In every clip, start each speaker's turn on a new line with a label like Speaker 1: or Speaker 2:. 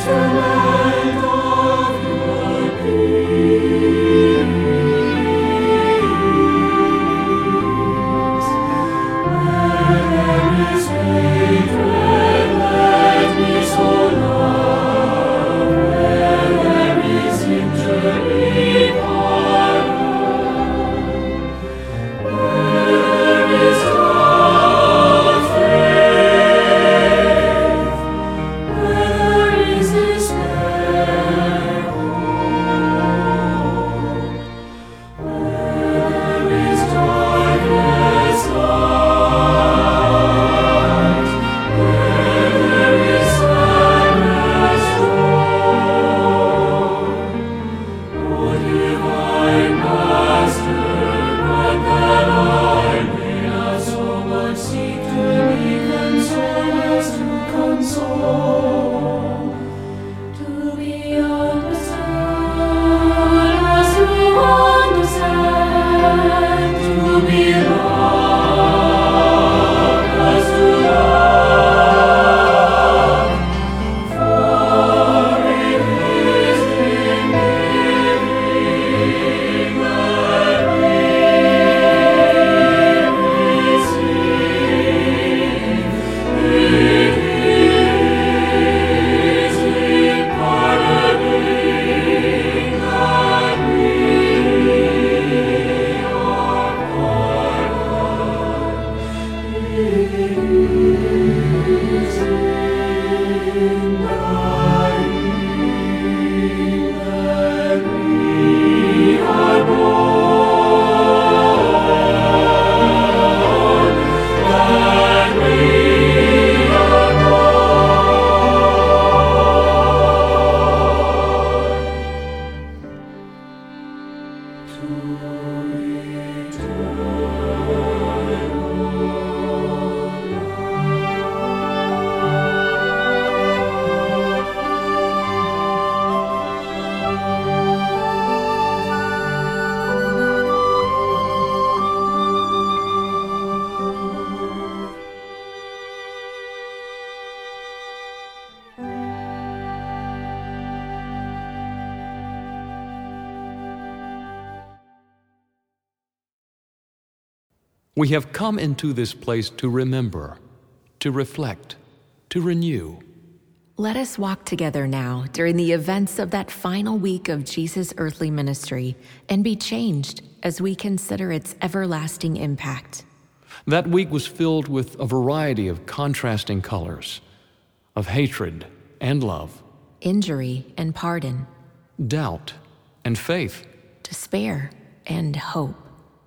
Speaker 1: We have come into this place to remember, to reflect, to renew.
Speaker 2: Let us walk together now during the events of that final week of Jesus' earthly ministry and be changed as we consider its everlasting impact.
Speaker 1: That week was filled with a variety of contrasting colors, of hatred and love,
Speaker 2: injury and pardon,
Speaker 1: doubt and faith,
Speaker 2: despair and hope,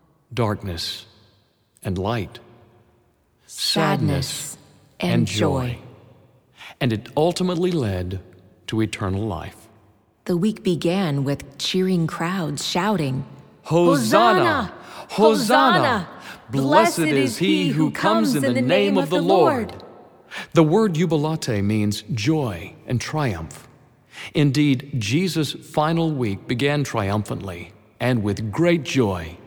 Speaker 1: darkness and light,
Speaker 2: sadness and joy.
Speaker 1: And it ultimately led to eternal life.
Speaker 2: The week began with cheering crowds shouting,
Speaker 1: Hosanna! Hosanna! Blessed is he who comes in the name of the Lord. The word jubilate means joy and triumph. Indeed, Jesus' final week began triumphantly and with great joy